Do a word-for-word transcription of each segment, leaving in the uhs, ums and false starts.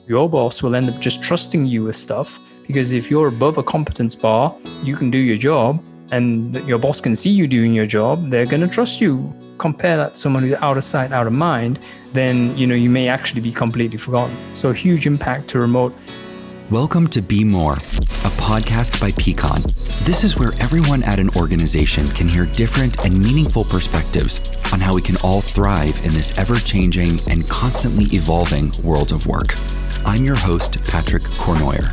Your boss will end up just trusting you with stuff, because if you're above a competence bar, you can do your job and your boss can see you doing your job. They're going to trust you. Compare that to someone who's out of sight, out of mind, then, you know, you may actually be completely forgotten. So a huge impact to remote. Welcome to Be More, a podcast by Peakon. This is where everyone at an organization can hear different and meaningful perspectives on how we can all thrive in this ever-changing and constantly evolving world of work. I'm your host, Patrick Cournoyer.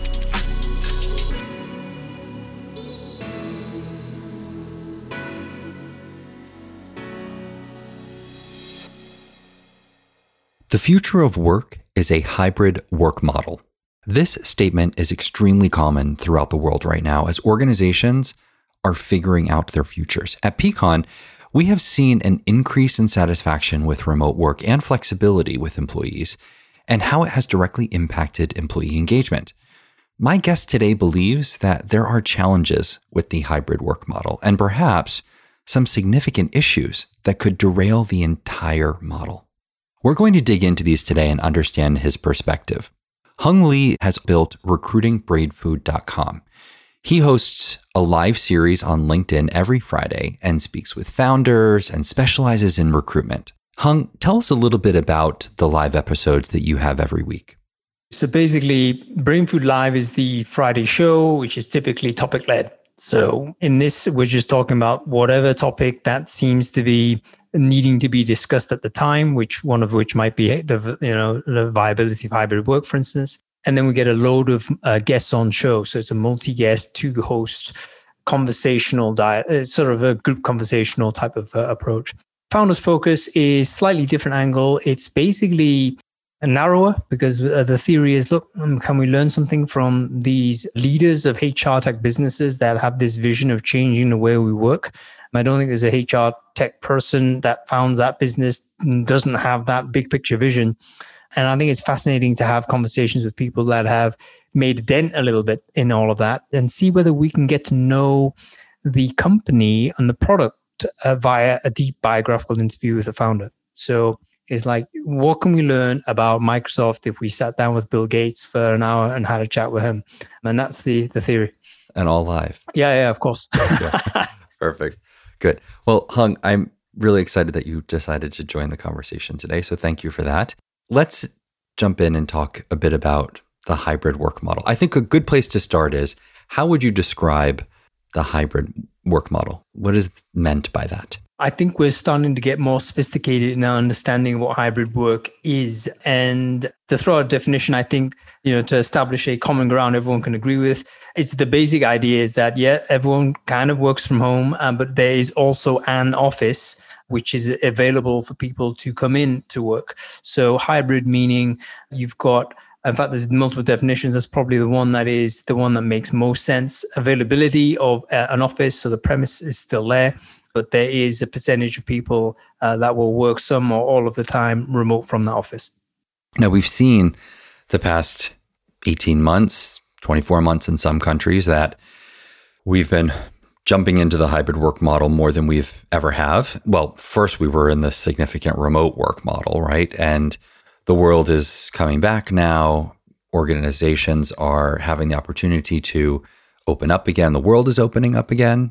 The future of work is a hybrid work model. This statement is extremely common throughout the world right now as organizations are figuring out their futures. At Peakon, we have seen an increase in satisfaction with remote work and flexibility with employees and how it has directly impacted employee engagement. My guest today believes that there are challenges with the hybrid work model and perhaps some significant issues that could derail the entire model. We're going to dig into these today and understand his perspective. Hung Lee has built recruiting braid food dot com. He hosts a live series on LinkedIn every Friday and speaks with founders and specializes in recruitment. Hung, tell us a little bit about the live episodes that you have every week. So basically, Brain Food Live is the Friday show, which is typically topic-led. So in this, we're just talking about whatever topic that seems to be needing to be discussed at the time, which one of which might be the you know the viability of hybrid work, for instance. And then we get a load of uh, guests on show. So it's a multi-guest, two-host conversational diet, uh, sort of a group conversational type of uh, approach. Founders Focus is slightly different angle. It's basically a narrower because uh, the theory is, look, um, can we learn something from these leaders of H R tech businesses that have this vision of changing the way we work? I don't think there's a H R tech person that founds that business and doesn't have that big picture vision. And I think it's fascinating to have conversations with people that have made a dent a little bit in all of that and see whether we can get to know the company and the product uh, via a deep biographical interview with the founder. So it's like, what can we learn about Microsoft if we sat down with Bill Gates for an hour and had a chat with him? And that's the, the theory. And all live. Yeah, yeah, of course. Yeah. Perfect. Good. Well, Hung, I'm really excited that you decided to join the conversation today. So thank you for that. Let's jump in and talk a bit about the hybrid work model. I think a good place to start is, how would you describe the hybrid work model? What is meant by that? I think we're starting to get more sophisticated in our understanding of what hybrid work is. And to throw out a definition, I think, you know, to establish a common ground everyone can agree with, it's the basic idea is that, yeah, everyone kind of works from home, um, but there is also an office which is available for people to come in to work. So hybrid meaning you've got, in fact, there's multiple definitions. That's probably the one that is the one that makes most sense. Availability of uh, an office, so the premise is still there, but there is a percentage of people uh, that will work some or all of the time remote from the office. Now, we've seen the past eighteen months, twenty-four months in some countries that we've been jumping into the hybrid work model more than we've ever have. Well, first we were in the significant remote work model, right? And the world is coming back now. Organizations are having the opportunity to open up again. The world is opening up again.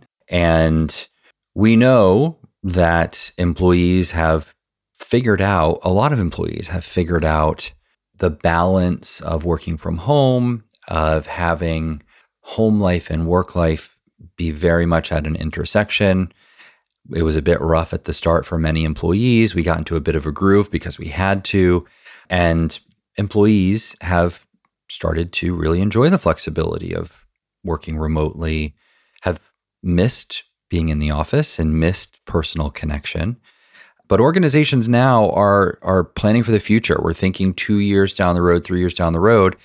And we know that employees have figured out, a lot of employees have figured out the balance of working from home, of having home life and work life be very much at an intersection. It was a bit rough at the start for many employees. We got into a bit of a groove because we had to. And employees have started to really enjoy the flexibility of working remotely, have missed being in the office and missed personal connection. But organizations now are are planning for the future. We're thinking two years down the road, three years down the road,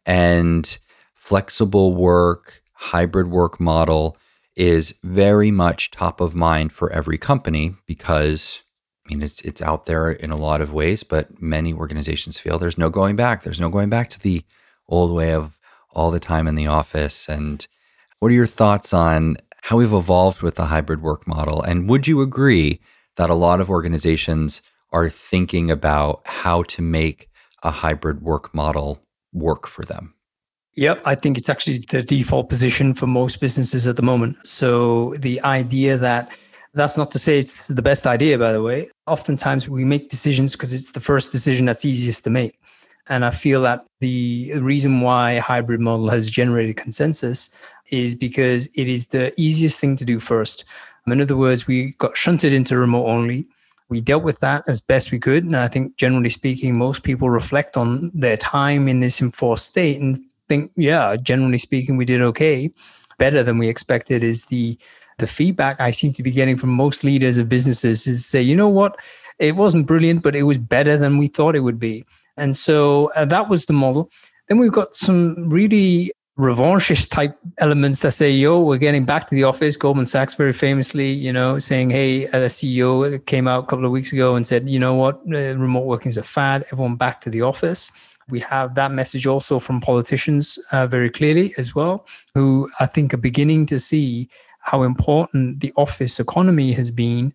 and flexible work, hybrid work model is very much top of mind for every company because, I mean, it's it's out there in a lot of ways, but many organizations feel there's no going back. There's no going back to the old way of all the time in the office. And what are your thoughts on how we've evolved with the hybrid work model? And would you agree that a lot of organizations are thinking about how to make a hybrid work model work for them? Yep, I think it's actually the default position for most businesses at the moment. So the idea that that's not to say it's the best idea, by the way. Oftentimes we make decisions because it's the first decision that's easiest to make. And I feel that the reason why a hybrid model has generated consensus is because it is the easiest thing to do first. In other words, we got shunted into remote only. We dealt with that as best we could. And I think generally speaking, most people reflect on their time in this enforced state and think, yeah, generally speaking, we did okay. Better than we expected is the the feedback I seem to be getting from most leaders of businesses is to say, you know what, it wasn't brilliant, but it was better than we thought it would be. And so uh, that was the model. Then we've got some really revanchist type elements that say, yo, we're getting back to the office. Goldman Sachs very famously, you know, saying, hey, a C E O came out a couple of weeks ago and said, you know what, uh, remote working is a fad, everyone back to the office. We have that message also from politicians uh, very clearly as well, who I think are beginning to see how important the office economy has been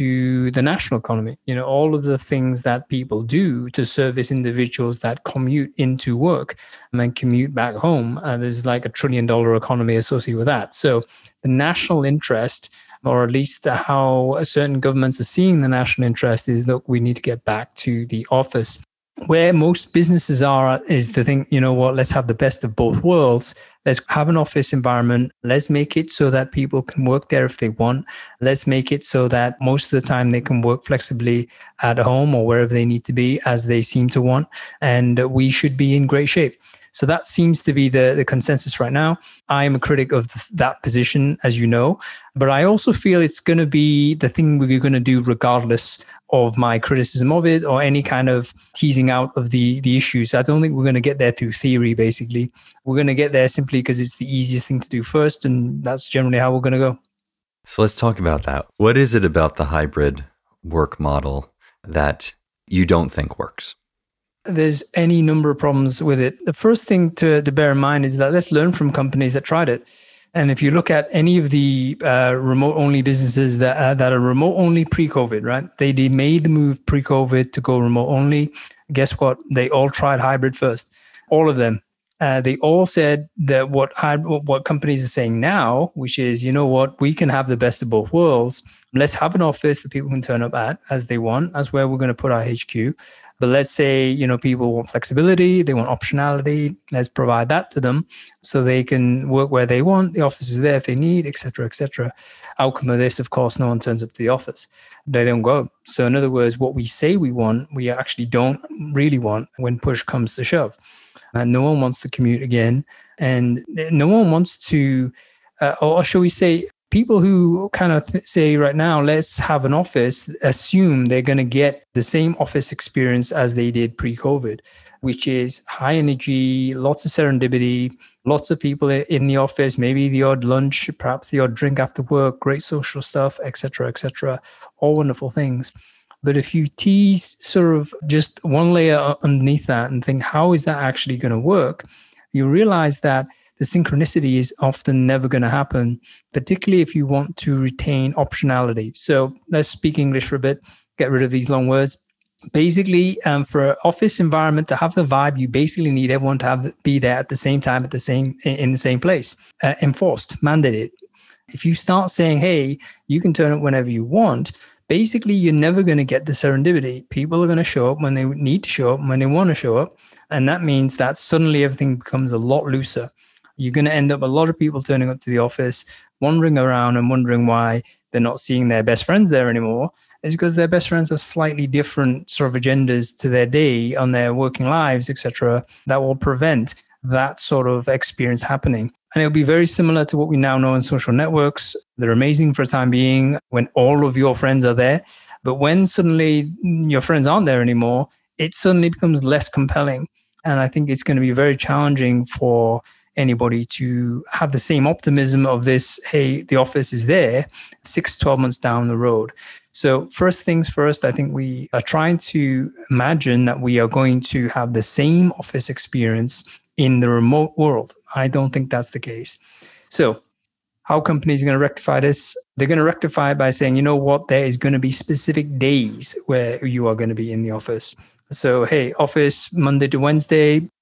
to the national economy. You know, all of the things that people do to service individuals that commute into work and then commute back home. Uh, there's like a trillion dollar economy associated with that. So the national interest, or at least how certain governments are seeing the national interest, is look, we need to get back to the office. Where most businesses are is to think, you know what, let's have the best of both worlds. Let's have an office environment. Let's make it so that people can work there if they want. Let's make it so that most of the time they can work flexibly at home or wherever they need to be as they seem to want. And we should be in great shape. So that seems to be the, the consensus right now. I am a critic of th- that position, as you know, but I also feel it's going to be the thing we're going to do regardless of my criticism of it or any kind of teasing out of the, the issues. I don't think we're going to get there through theory, basically. We're going to get there simply because it's the easiest thing to do first, and that's generally how we're going to go. So let's talk about that. What is it about the hybrid work model that you don't think works? There's any number of problems with it. The first thing to, to bear in mind is that let's learn from companies that tried it. And if you look at any of the uh, remote-only businesses that uh, that are remote-only pre-COVID, right? They, they made the move pre-COVID to go remote-only. Guess what? They all tried hybrid first. All of them. Uh, they all said that what what companies are saying now, which is, you know what, we can have the best of both worlds. Let's have an office that people can turn up at as they want. That's where we're going to put our H Q. But let's say, you know, people want flexibility, they want optionality. Let's provide that to them so they can work where they want. The office is there if they need, et cetera, et cetera. Outcome of this, of course, no one turns up to the office. They don't go. So in other words, what we say we want, we actually don't really want when push comes to shove. And no one wants to commute again. And no one wants to, uh, or shall we say, people who kind of th- say right now, let's have an office, assume they're going to get the same office experience as they did pre-COVID, which is high energy, lots of serendipity, lots of people in the office, maybe the odd lunch, perhaps the odd drink after work, great social stuff, et cetera, et cetera, all wonderful things. But if you tease sort of just one layer underneath that and think, how is that actually going to work? You realize that the synchronicity is often never going to happen, particularly if you want to retain optionality. So let's speak English for a bit, get rid of these long words. Basically, um, for an office environment to have the vibe, you basically need everyone to have be there at the same time, at the same in the same place, uh, enforced, mandated. If you start saying, hey, you can turn up whenever you want, basically, you're never going to get the serendipity. People are going to show up when they need to show up, when they want to show up. And that means that suddenly everything becomes a lot looser. You're going to end up a lot of people turning up to the office, wandering around and wondering why they're not seeing their best friends there anymore. It's because their best friends have slightly different sort of agendas to their day on their working lives, et cetera, that will prevent that sort of experience happening. And it'll be very similar to what we now know in social networks. They're amazing for the time being when all of your friends are there. But when suddenly your friends aren't there anymore, it suddenly becomes less compelling. And I think it's going to be very challenging for anybody to have the same optimism of this, hey, the office is there six, twelve months down the road. So first things first, I think we are trying to imagine that we are going to have the same office experience in the remote world. I don't think that's the case. So how companies are going to rectify this? They're going to rectify it by saying, you know what, there is going to be specific days where you are going to be in the office. So, hey, office Monday to Wednesday,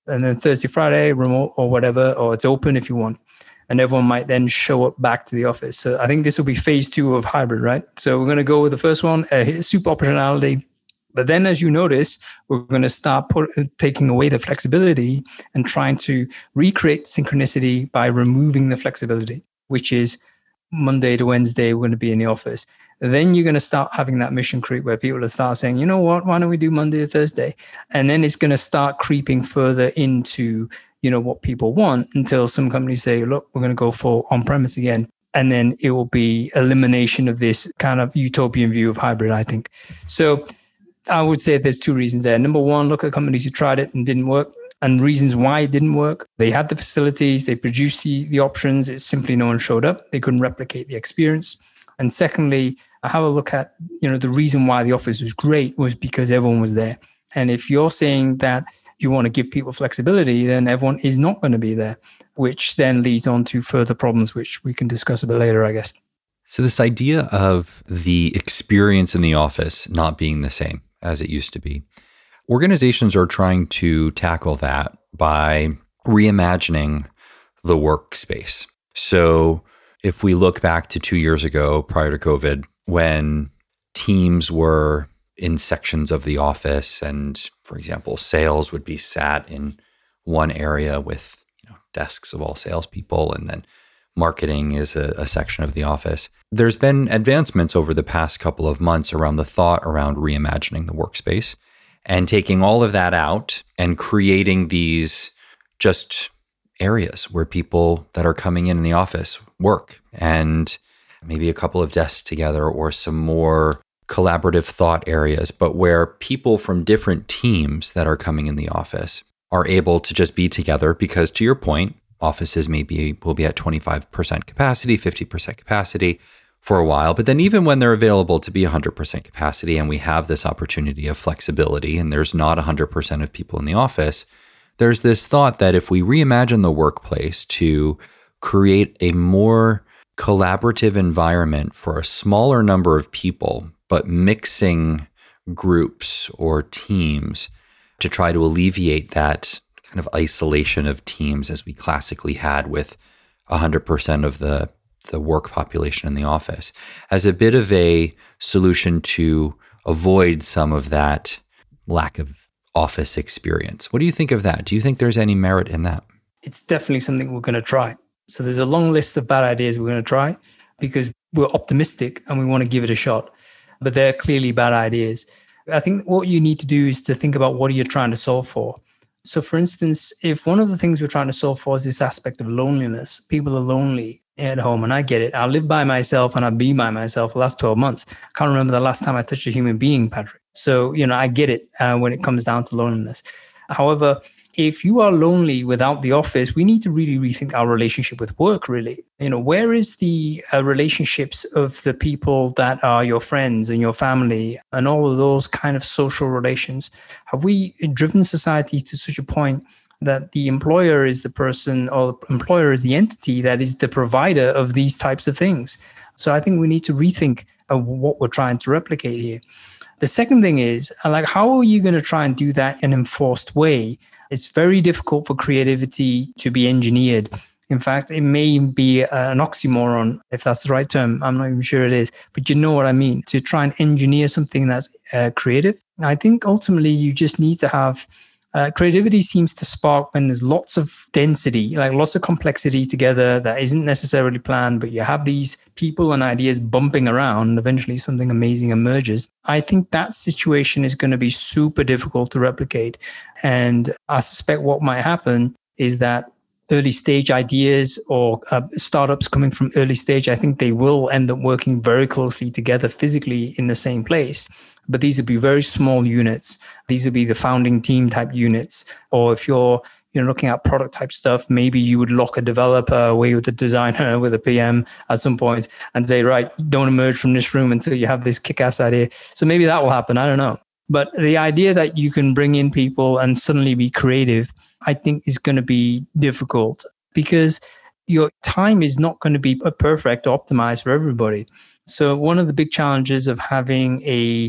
And then Thursday, Friday, remote or whatever, or it's open if you want. And everyone might then show up back to the office. So I think this will be phase two of hybrid, right? So we're going to go with the first one, uh, super optionality. But then as you notice, we're going to start put, taking away the flexibility and trying to recreate synchronicity by removing the flexibility, which is Monday to Wednesday, we're going to be in the office. Then you're going to start having that mission creep where people will start saying, you know what, why don't we do Monday to Thursday? And then it's going to start creeping further into, you know, what people want until some companies say, look, we're going to go for on-premise again. And then it will be elimination of this kind of utopian view of hybrid, I think. So I would say there's two reasons there. Number one, look at companies who tried it and didn't work, and reasons why it didn't work. They had the facilities, they produced the, the options. It's simply no one showed up. They couldn't replicate the experience. And secondly, I have a look at, you know, the reason why the office was great was because everyone was there. And if you're saying that you want to give people flexibility, then everyone is not going to be there, which then leads on to further problems, which we can discuss a bit later, I guess. So this idea of the experience in the office not being the same as it used to be, organizations are trying to tackle that by reimagining the workspace. So if we look back to two years ago, prior to COVID, when teams were in sections of the office and, for example, sales would be sat in one area with, you know, desks of all salespeople, and then marketing is a, a section of the office. There's been advancements over the past couple of months around the thought around reimagining the workspace and taking all of that out and creating these just areas where people that are coming in in the office work, and maybe a couple of desks together or some more collaborative thought areas, but where people from different teams that are coming in the office are able to just be together because, to your point, offices maybe will be at twenty-five percent capacity, fifty percent capacity for a while. But then even when they're available to be one hundred percent capacity and we have this opportunity of flexibility and there's not one hundred percent of people in the office, there's this thought that if we reimagine the workplace to create a more collaborative environment for a smaller number of people, but mixing groups or teams to try to alleviate that kind of isolation of teams as we classically had with one hundred percent of the, the work population in the office, as a bit of a solution to avoid some of that lack of office experience. What do you think of that? Do you think there's any merit in that? It's definitely something we're going to try. So there's a long list of bad ideas we're going to try because we're optimistic and we want to give it a shot. But they're clearly bad ideas. I think what you need to do is to think about what are you trying to solve for. So for instance, if one of the things we're trying to solve for is this aspect of loneliness, people are lonely at home, and I get it. I live by myself and I've been by myself for the last twelve months. I can't remember the last time I touched a human being, Patrick. So, you know, I get it uh, when it comes down to loneliness. However, if you are lonely without the office, we need to really rethink our relationship with work, really. You know, where is the uh, relationships of the people that are your friends and your family and all of those kind of social relations? Have we driven society to such a point that the employer is the person, or the employer is the entity that is the provider of these types of things? So I think we need to rethink uh, what we're trying to replicate here. The second thing is, like, how are you going to try and do that in an enforced way? It's very difficult for creativity to be engineered. In fact, it may be an oxymoron, if that's the right term. I'm not even sure it is, but you know what I mean. To try and engineer something that's uh, creative. I think ultimately you just need to have uh, creativity seems to spark when there's lots of density, like lots of complexity together that isn't necessarily planned, but you have these people and ideas bumping around, and eventually something amazing emerges. I think that situation is going to be super difficult to replicate. And I suspect what might happen is that early stage ideas or uh, startups coming from early stage, I think they will end up working very closely together physically in the same place. But these would be very small units. These would be the founding team type units. Or if you're you know, looking at product type stuff, maybe you would lock a developer away with a designer, with a P M at some point and say, right, don't emerge from this room until you have this kick-ass idea. So maybe that will happen. I don't know. But the idea that you can bring in people and suddenly be creative, I think is going to be difficult because your time is not going to be perfect or optimized for everybody. So one of the big challenges of having a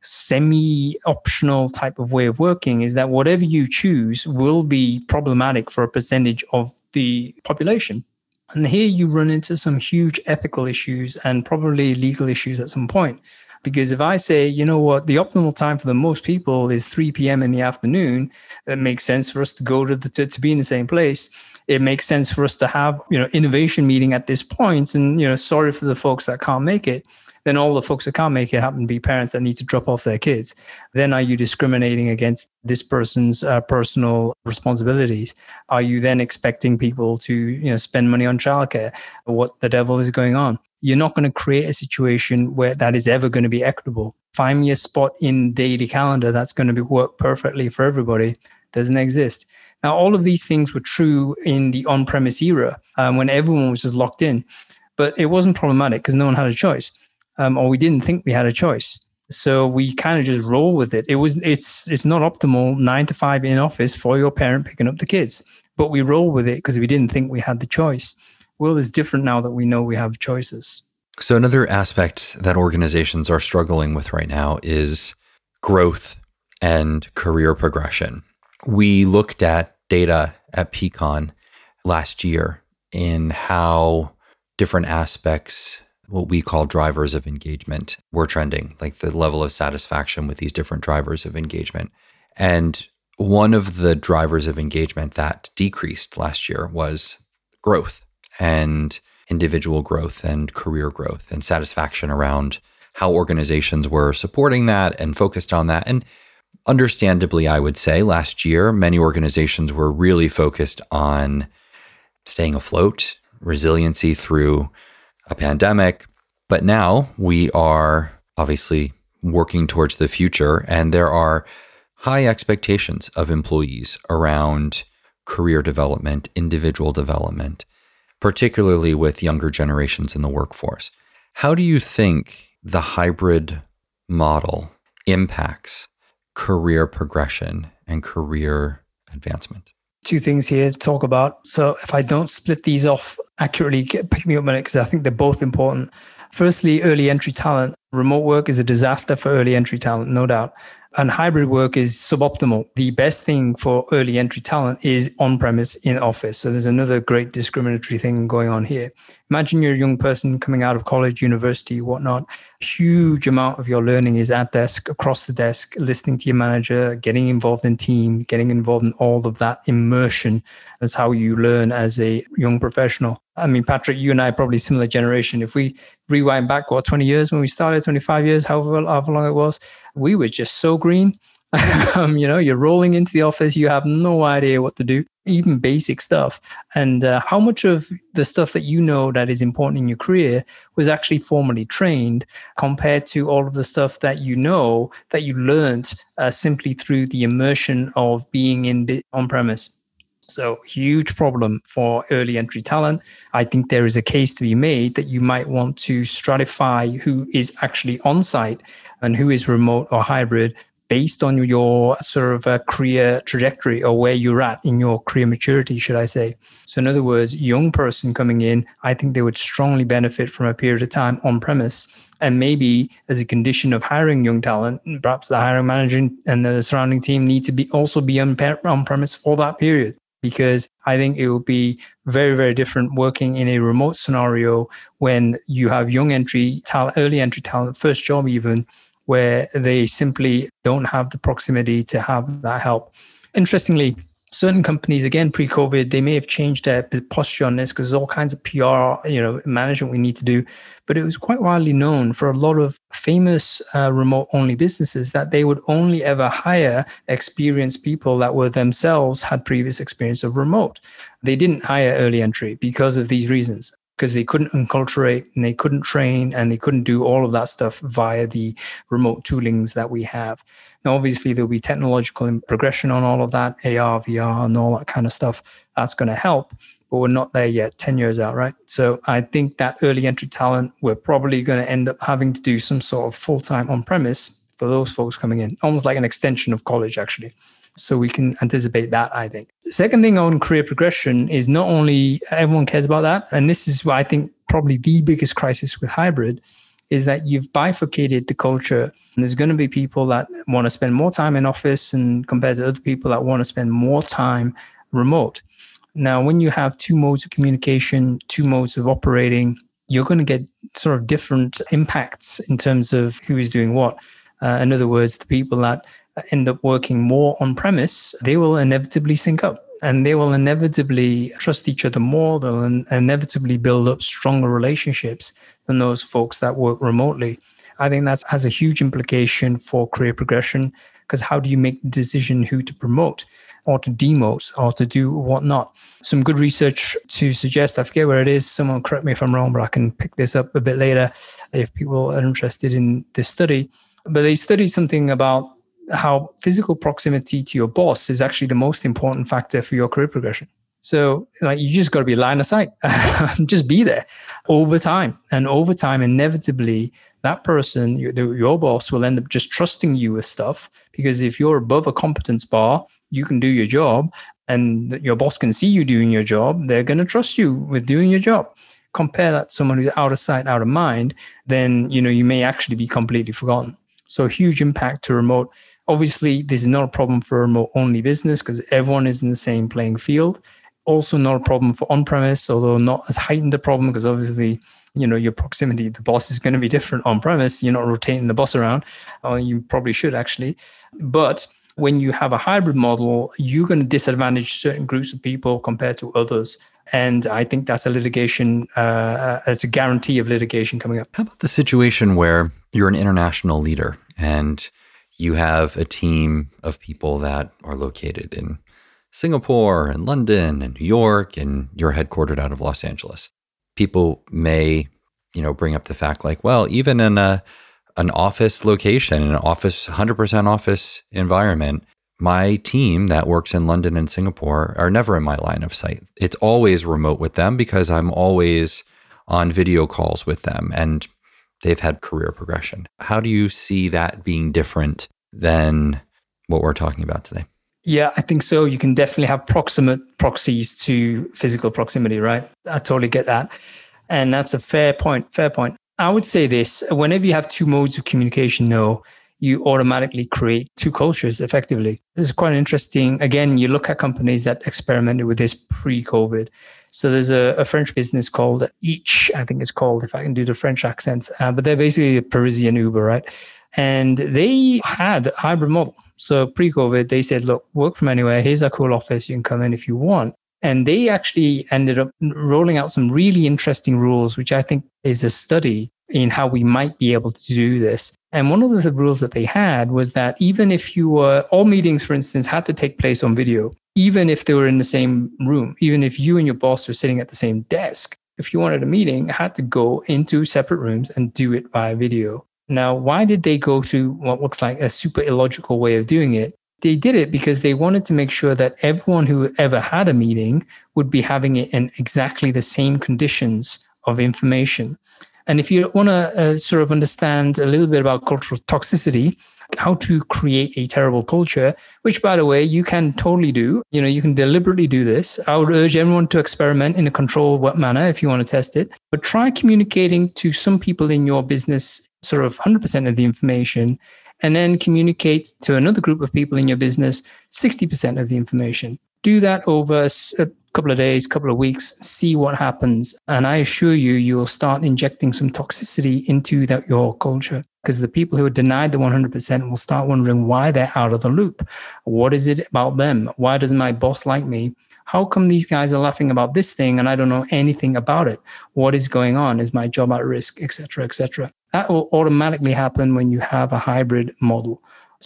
semi-optional type of way of working is that whatever you choose will be problematic for a percentage of the population. And here you run into some huge ethical issues and probably legal issues at some point. Because if I say, you know what, the optimal time for the most people is three p.m. in the afternoon, it makes sense for us to go to the to, to be in the same place. It makes sense for us to have, you know, innovation meeting at this point. And, you know, sorry for the folks that can't make it. Then all the folks that can't make it happen to be parents that need to drop off their kids. Then are you discriminating against this person's uh, personal responsibilities? Are you then expecting people to, you know, spend money on childcare? What the devil is going on? You're not going to create a situation where that is ever going to be equitable. Find me a spot in daily calendar that's going to be work perfectly for everybody. Doesn't exist. Now, all of these things were true in the on-premise era um, when everyone was just locked in, but it wasn't problematic because no one had a choice, um, or we didn't think we had a choice. So we kind of just roll with it. It was it's it's not optimal nine to five in office for your parent picking up the kids, but we roll with it because we didn't think we had the choice. World is different now that we know we have choices. So another aspect that organizations are struggling with right now is growth and career progression. We looked at data at Peakon last year in how different aspects, what we call drivers of engagement, were trending, like the level of satisfaction with these different drivers of engagement. And one of the drivers of engagement that decreased last year was growth and individual growth and career growth and satisfaction around how organizations were supporting that and focused on that. And understandably, I would say last year, many organizations were really focused on staying afloat, resiliency through a pandemic. But now we are obviously working towards the future, and there are high expectations of employees around career development, individual development, particularly with younger generations in the workforce. How do you think the hybrid model impacts career progression and career advancement? Two things here to talk about. So if I don't split these off accurately, pick me up a minute because I think they're both important. Firstly, early entry talent. Remote work is a disaster for early entry talent, no doubt. And hybrid work is suboptimal. The best thing for early entry talent is on-premise in office. So there's another great discriminatory thing going on here. Imagine you're a young person coming out of college, university, whatnot. Huge amount of your learning is at desk, across the desk, listening to your manager, getting involved in team, getting involved in all of that immersion. That's how you learn as a young professional. I mean, Patrick, you and I are probably similar generation. If we rewind back, what, twenty years when we started, twenty-five years, however, however long it was, we were just so green. um, you know, you're rolling into the office, you have no idea what to do, even basic stuff. And uh, how much of the stuff that you know that is important in your career was actually formally trained compared to all of the stuff that you know that you learned uh, simply through the immersion of being in on-premise. So huge problem for early entry talent. I think there is a case to be made that you might want to stratify who is actually on site and who is remote or hybrid based on your sort of uh, career trajectory or where you're at in your career maturity, should I say. So in other words, young person coming in, I think they would strongly benefit from a period of time on premise. And maybe as a condition of hiring young talent, perhaps the hiring manager and the surrounding team need to be also be on, on premise for that period. Because I think it will be very, very different working in a remote scenario when you have young entry talent, early entry talent, first job even, where they simply don't have the proximity to have that help. Interestingly, certain companies, again, pre-COVID, they may have changed their posture on this because there's all kinds of P R, you know, management we need to do. But it was quite widely known for a lot of famous uh, remote-only businesses that they would only ever hire experienced people that were themselves had previous experience of remote. They didn't hire early entry because of these reasons, because they couldn't enculturate and they couldn't train and they couldn't do all of that stuff via the remote toolings that we have. Now, obviously, there'll be technological progression on all of that, A R, V R, and all that kind of stuff. That's going to help, but we're not there yet, ten years out, right? So I think that early entry talent, we're probably going to end up having to do some sort of full-time on-premise for those folks coming in, almost like an extension of college, actually. So we can anticipate that, I think. The second thing on career progression is not only everyone cares about that, and this is what I think probably the biggest crisis with hybrid, is that you've bifurcated the culture. And there's going to be people that want to spend more time in office and compared to other people that want to spend more time remote. Now, when you have two modes of communication, two modes of operating, you're going to get sort of different impacts in terms of who is doing what. Uh, in other words, the people that end up working more on premise, they will inevitably sync up and they will inevitably trust each other more. They'll in- inevitably build up stronger relationships than those folks that work remotely. I think that has a huge implication for career progression, because how do you make the decision who to promote or to demote or to do whatnot? Some good research to suggest, I forget where it is, someone correct me if I'm wrong, but I can pick this up a bit later if people are interested in this study. But they studied something about how physical proximity to your boss is actually the most important factor for your career progression. So like you just got to be line of sight, just be there over time. And over time, inevitably, that person, your boss, will end up just trusting you with stuff, because if you're above a competence bar, you can do your job and your boss can see you doing your job. They're going to trust you with doing your job. Compare that to someone who's out of sight, out of mind, then, you know, you may actually be completely forgotten. So huge impact to remote. Obviously, this is not a problem for a remote-only business because everyone is in the same playing field. Also not a problem for on-premise, although not as heightened a problem because obviously, you know, your proximity, the boss is going to be different on-premise. You're not rotating the boss around, or you probably should actually. But when you have a hybrid model, you're going to disadvantage certain groups of people compared to others. And I think that's a litigation, uh, it's a guarantee of litigation coming up. How about the situation where you're an international leader and you have a team of people that are located in Singapore and London and New York, and you're headquartered out of Los Angeles? People may, you know, bring up the fact like, well, even in a an office location, an office, one hundred percent office environment, my team that works in London and Singapore are never in my line of sight. It's always remote with them because I'm always on video calls with them and they've had career progression. How do you see that being different than what we're talking about today? Yeah, I think so. You can definitely have proximate proxies to physical proximity, right? I totally get that. And that's a fair point, fair point. I would say this, whenever you have two modes of communication, no, you automatically create two cultures effectively. This is quite interesting. Again, you look at companies that experimented with this pre-COVID. So there's a, a French business called Each, I think it's called, if I can do the French accent, uh, but they're basically a Parisian Uber, right? And they had a hybrid model. So pre-COVID, they said, look, work from anywhere. Here's our cool office. You can come in if you want. And they actually ended up rolling out some really interesting rules, which I think is a study in how we might be able to do this. And one of the rules that they had was that even if you were, all meetings, for instance, had to take place on video, even if they were in the same room, even if you and your boss were sitting at the same desk, if you wanted a meeting, it had to go into separate rooms and do it via video. Now, why did they go to what looks like a super illogical way of doing it? They did it because they wanted to make sure that everyone who ever had a meeting would be having it in exactly the same conditions of information. And if you want to uh, sort of understand a little bit about cultural toxicity, how to create a terrible culture, which, by the way, you can totally do. You know, you can deliberately do this. I would urge everyone to experiment in a controlled manner if you want to test it. But try communicating to some people in your business sort of one hundred percent of the information, and then communicate to another group of people in your business sixty percent of the information. Do that over a couple of days, couple of weeks, see what happens. And I assure you, you'll start injecting some toxicity into that, your culture, because the people who are denied the one hundred percent will start wondering why they're out of the loop. What is it about them? Why doesn't my boss like me? How come these guys are laughing about this thing and I don't know anything about it? What is going on? Is my job at risk, et cetera, et cetera? That will automatically happen when you have a hybrid model.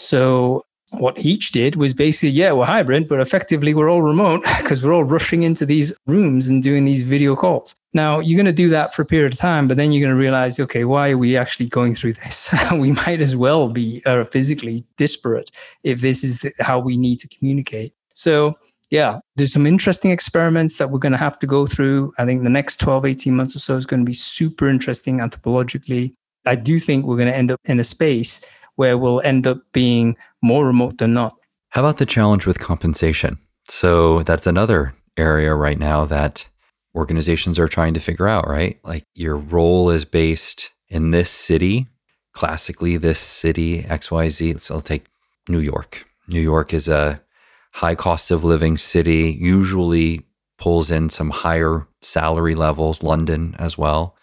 So what Each did was basically, yeah, we're hybrid, but effectively we're all remote because we're all rushing into these rooms and doing these video calls. Now, you're going to do that for a period of time, but then you're going to realize, okay, why are we actually going through this? We might as well be uh, physically disparate if this is the, how we need to communicate. So yeah, there's some interesting experiments that we're going to have to go through. I think the next twelve, eighteen months or so is going to be super interesting anthropologically. I do think we're going to end up in a space where we'll end up being more remote than not. How about the challenge with compensation? So that's another area right now that organizations are trying to figure out, right? Like your role is based in this city, classically this city, X Y Z, so I'll take New York. New York is a high cost of living city, usually pulls in some higher salary levels, London as well.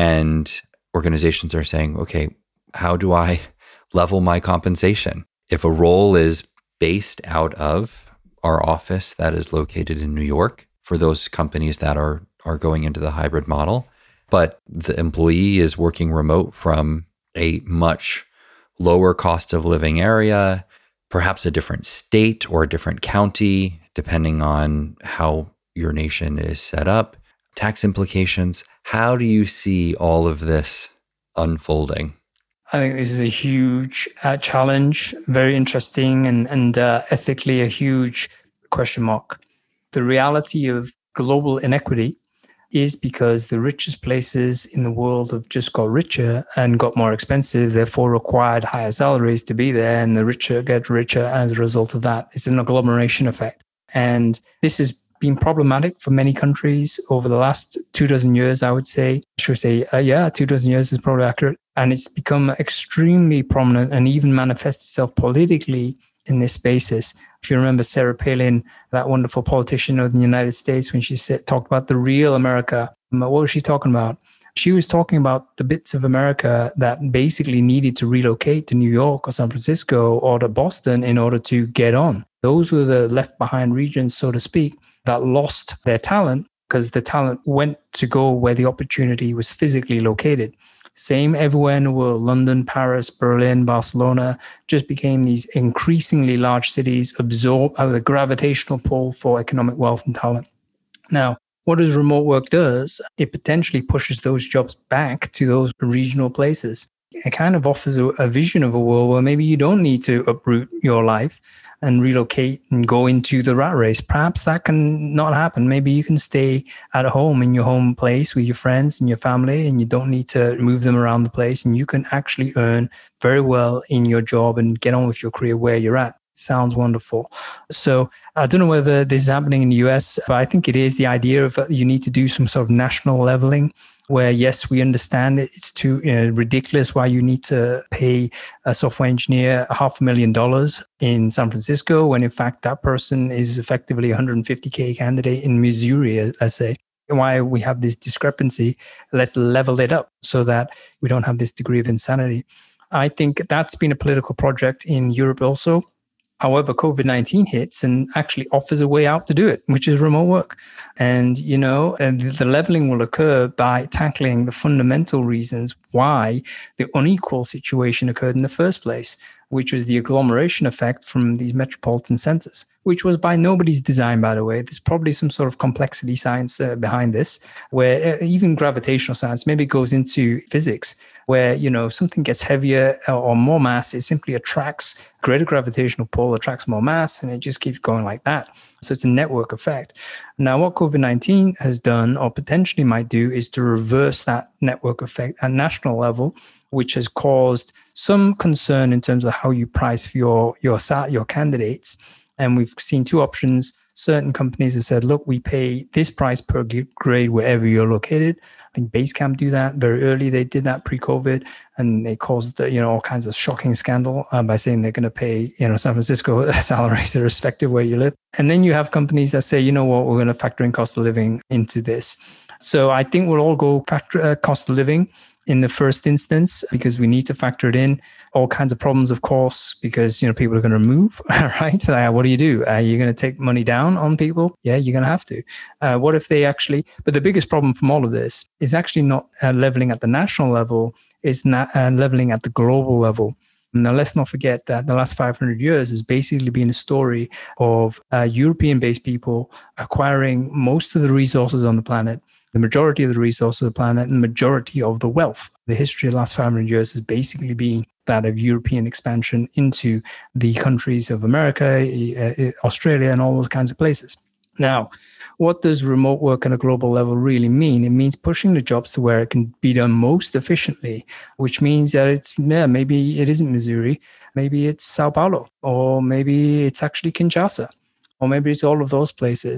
And organizations are saying, okay, how do I level my compensation? If a role is based out of our office that is located in New York, for those companies that are, are going into the hybrid model, but the employee is working remote from a much lower cost of living area, perhaps a different state or a different county, depending on how your nation is set up, tax implications. How do you see all of this unfolding? I think this is a huge uh, challenge, very interesting, and, and uh, ethically a huge question mark. The reality of global inequity is because the richest places in the world have just got richer and got more expensive, therefore required higher salaries to be there, and the richer get richer as a result of that. It's an agglomeration effect. And this has been problematic for many countries over the last two dozen years, I would say. I should say, uh, yeah, two dozen years is probably accurate. And it's become extremely prominent and even manifests itself politically in this spaces. If you remember Sarah Palin, that wonderful politician of the United States, when she said, talked about the real America, what was she talking about? She was talking about the bits of America that basically needed to relocate to New York or San Francisco or to Boston in order to get on. Those were the left behind regions, so to speak, that lost their talent because the talent went to go where the opportunity was physically located. Same everywhere in the world. London, Paris, Berlin, Barcelona just became these increasingly large cities absorbed out of the gravitational pull for economic wealth and talent. Now, what does remote work does? It potentially pushes those jobs back to those regional places. It kind of offers a, a vision of a world where maybe you don't need to uproot your life and relocate and go into the rat race. Perhaps that can not happen. Maybe you can stay at home in your home place with your friends and your family, and you don't need to move them around the place, and you can actually earn very well in your job and get on with your career where you're at. Sounds wonderful. So I don't know whether this is happening in the U S, but I think it is the idea of you need to do some sort of national leveling where, yes, we understand it's too you know, ridiculous why you need to pay a software engineer half a million dollars in San Francisco when, in fact, that person is effectively a one hundred fifty K candidate in Missouri, I say. Why we have this discrepancy, let's level it up so that we don't have this degree of insanity. I think that's been a political project in Europe also. However, COVID nineteen hits and actually offers a way out to do it, which is remote work. And, you know, and the leveling will occur by tackling the fundamental reasons why the unequal situation occurred in the first place, which was the agglomeration effect from these metropolitan centers, which was by nobody's design, by the way. There's probably some sort of complexity science uh, behind this, where uh, even gravitational science maybe goes into physics, where, you know, something gets heavier or more mass, it simply attracts greater gravitational pull, attracts more mass, and it just keeps going like that. So it's a network effect. Now, what COVID nineteen has done or potentially might do is to reverse that network effect at national level, which has caused some concern in terms of how you price for your, your, your candidates. And we've seen two options. Certain companies have said, look, we pay this price per grade wherever you're located. I think Basecamp do that very early. They did that pre-COVID, and they caused you know all kinds of shocking scandal uh, by saying they're going to pay you know San Francisco salaries irrespective where you live. And then you have companies that say, you know what, we're going to factor in cost of living into this. So I think we'll all go factor uh, cost of living in the first instance, because we need to factor it in. All kinds of problems, of course, because you know people are going to move, right? So, uh, what do you do? Are you going to take money down on people? Yeah, you're going to have to. Uh, what if they actually? But the biggest problem from all of this is actually not uh, leveling at the national level; it's not uh, leveling at the global level. Now, let's not forget that the last five hundred years has basically been a story of uh, European-based people acquiring most of the resources on the planet, the majority of the resources of the planet, and the majority of the wealth. The history of the last five hundred years has basically been that of European expansion into the countries of America, Australia, and all those kinds of places. Now, what does remote work on a global level really mean? It means pushing the jobs to where it can be done most efficiently, which means that it's, yeah, maybe it isn't Missouri, maybe it's Sao Paulo, or maybe it's actually Kinshasa, or maybe it's all of those places.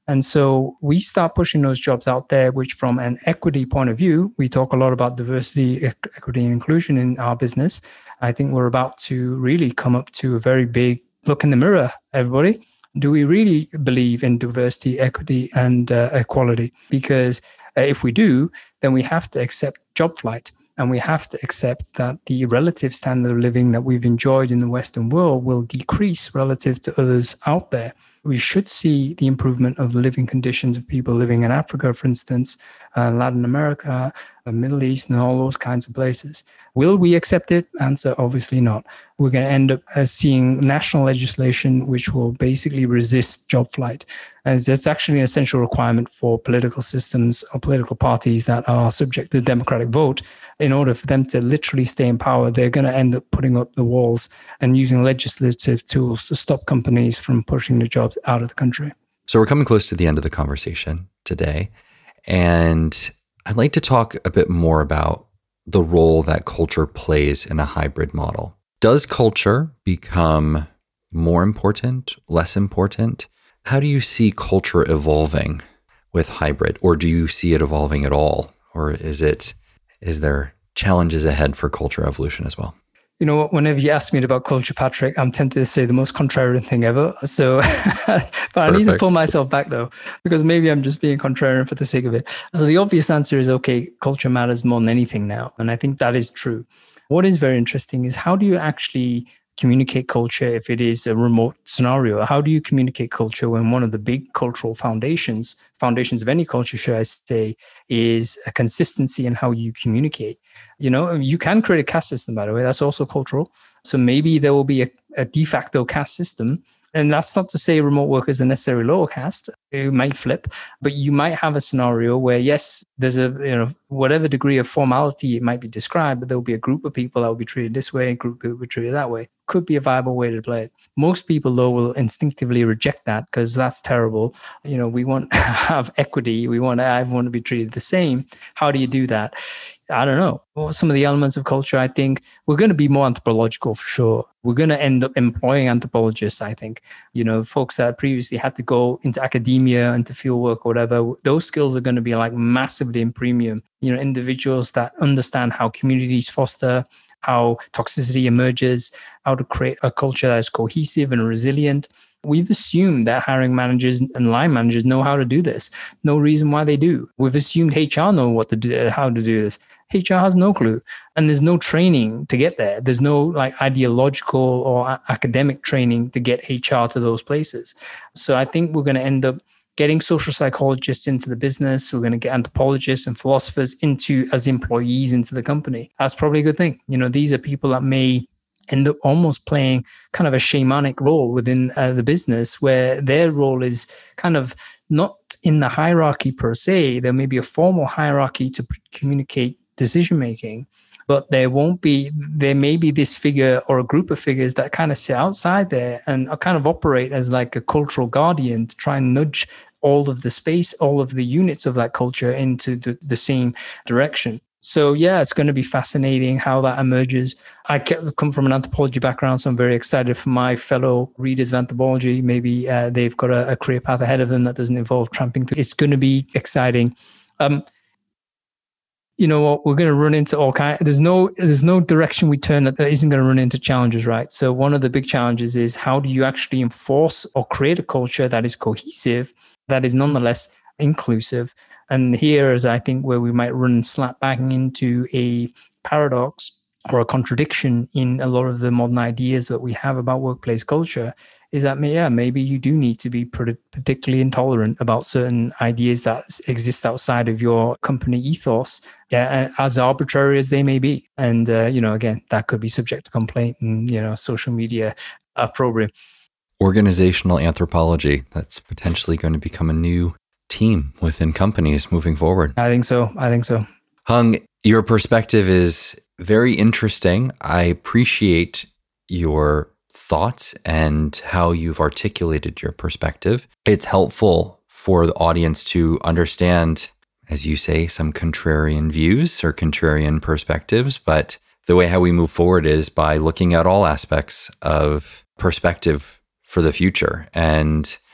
And so we start pushing those jobs out there, which from an equity point of view, we talk a lot about diversity, equity, and inclusion in our business. I think we're about to really come up to a very big look in the mirror, everybody. Do we really believe in diversity, equity, and uh, equality? Because uh, if we do, then we have to accept job flight. And we have to accept that the relative standard of living that we've enjoyed in the Western world will decrease relative to others out there. We should see the improvement of the living conditions of people living in Africa, for instance, uh, Latin America, the Middle East, and all those kinds of places. Will we accept it? Answer, obviously not. We're going to end up uh, seeing national legislation which will basically resist job flight. And that's actually an essential requirement for political systems or political parties that are subject to the democratic vote. In order for them to literally stay in power, they're going to end up putting up the walls and using legislative tools to stop companies from pushing the jobs out of the country. So we're coming close to the end of the conversation today. And I'd like to talk a bit more about the role that culture plays in a hybrid model. Does culture become more important, less important? How do you see culture evolving with hybrid, or do you see it evolving at all? Or is it, is there challenges ahead for culture evolution as well? You know, whenever you ask me about culture, Patrick, I'm tempted to say the most contrarian thing ever. So, but I need to pull myself back though, because maybe I'm just being contrarian for the sake of it. So the obvious answer is, okay, culture matters more than anything now. And I think that is true. What is very interesting is how do you actually communicate culture if it is a remote scenario? How do you communicate culture when one of the big cultural foundations, foundations of any culture, should I say, is a consistency in how you communicate? You know, you can create a caste system, by the way, that's also cultural. So maybe there will be a, a de facto caste system. And that's not to say remote workers are necessarily lower caste. It might flip, but you might have a scenario where, yes, there's a, you know, whatever degree of formality it might be described, but there'll be a group of people that will be treated this way and a group will be treated that way. Could be a viable way to play it. Most people, though, will instinctively reject that because that's terrible. You know, we want to have equity. We want everyone to be treated the same. How do you do that? I don't know. Well, some of the elements of culture, I think we're going to be more anthropological for sure. We're going to end up employing anthropologists, I think. You know, folks that previously had to go into academia, into field work or whatever, those skills are going to be like massively in premium. You know, individuals that understand how communities foster, how toxicity emerges, how to create a culture that is cohesive and resilient. We've assumed that hiring managers and line managers know how to do this. No reason why they do. We've assumed H R know what to do, how to do this. H R has no clue. And there's no training to get there. There's no like ideological or a- academic training to get H R to those places. So I think we're going to end up getting social psychologists into the business. We're going to get anthropologists and philosophers into as employees into the company. That's probably a good thing. You know, these are people that may end up almost playing kind of a shamanic role within uh, the business, where their role is kind of not in the hierarchy per se. There may be a formal hierarchy to communicate decision-making, but there won't be, there may be this figure or a group of figures that kind of sit outside there and kind of operate as like a cultural guardian to try and nudge all of the space, all of the units of that culture into the, the same direction. So yeah, it's going to be fascinating how that emerges. I come from an anthropology background, so I'm very excited for my fellow readers of anthropology. Maybe uh, they've got a, a career path ahead of them that doesn't involve tramping through. It's going to be exciting. Um, you know what? We're going to run into all kinds. There's no, there's no direction we turn that isn't going to run into challenges, right? So one of the big challenges is how do you actually enforce or create a culture that is cohesive, that is nonetheless inclusive. And here is, I think, where we might run slap bang into a paradox or a contradiction in a lot of the modern ideas that we have about workplace culture, is that, yeah, maybe you do need to be particularly intolerant about certain ideas that exist outside of your company ethos, yeah, as arbitrary as they may be. And, uh, you know, again, that could be subject to complaint and, you know, social media opprobrium. Organizational anthropology, that's potentially going to become a new team within companies moving forward. I think so. I think so. Hung, your perspective is very interesting. I appreciate your thoughts and how you've articulated your perspective. It's helpful for the audience to understand, as you say, some contrarian views or contrarian perspectives, but the way how we move forward is by looking at all aspects of perspective for the future. And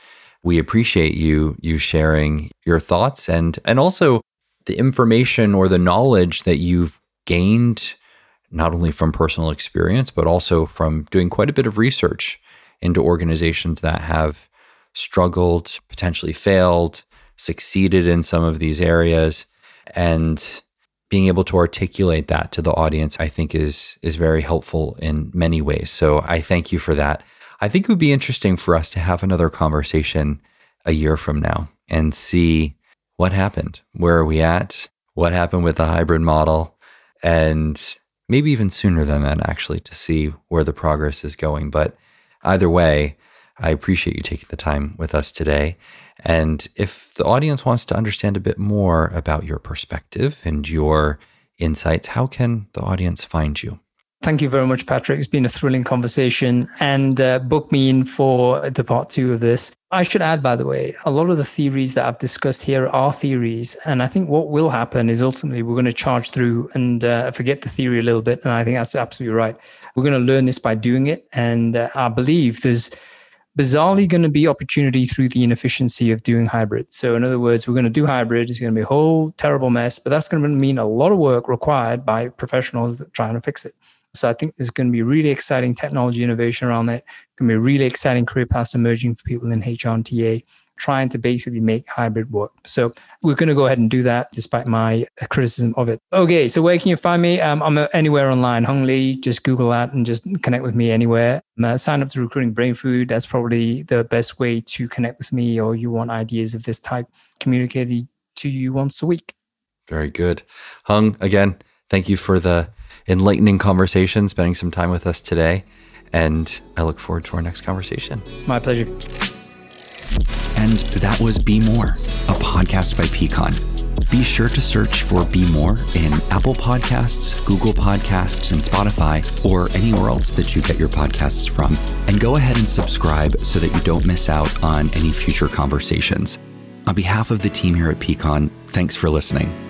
we appreciate you you sharing your thoughts and and also the information or the knowledge that you've gained not only from personal experience, but also from doing quite a bit of research into organizations that have struggled, potentially failed, succeeded in some of these areas. And being able to articulate that to the audience, I think is is very helpful in many ways. So I thank you for that. I think it would be interesting for us to have another conversation a year from now and see what happened. Where are we at? What happened with the hybrid model? And maybe even sooner than that, actually, to see where the progress is going. But either way, I appreciate you taking the time with us today. And if the audience wants to understand a bit more about your perspective and your insights, how can the audience find you? Thank you very much, Patrick. It's been a thrilling conversation, and uh, book me in for the part two of this. I should add, by the way, a lot of the theories that I've discussed here are theories. And I think what will happen is ultimately we're going to charge through and uh, forget the theory a little bit. And I think that's absolutely right. We're going to learn this by doing it. And uh, I believe there's bizarrely going to be opportunity through the inefficiency of doing hybrid. So in other words, we're going to do hybrid. It's going to be a whole terrible mess, but that's going to mean a lot of work required by professionals trying to fix it. So I think there's going to be really exciting technology innovation around that. It's going to be really exciting career paths emerging for people in H R and T A, trying to basically make hybrid work. So we're going to go ahead and do that despite my criticism of it. Okay, so where can you find me? Um, I'm anywhere online. Hung Lee, just Google that and just connect with me anywhere. Uh, sign up to Recruiting Brain Food. That's probably the best way to connect with me, or you want ideas of this type communicated to you once a week. Very good. Hung, again, thank you for the enlightening conversation, spending some time with us today. And I look forward to our next conversation. My pleasure. And that was Be More, a podcast by Peakon. Be sure to search for Be More in Apple Podcasts, Google Podcasts, and Spotify, or anywhere else that you get your podcasts from. And go ahead and subscribe so that you don't miss out on any future conversations. On behalf of the team here at Peakon, thanks for listening.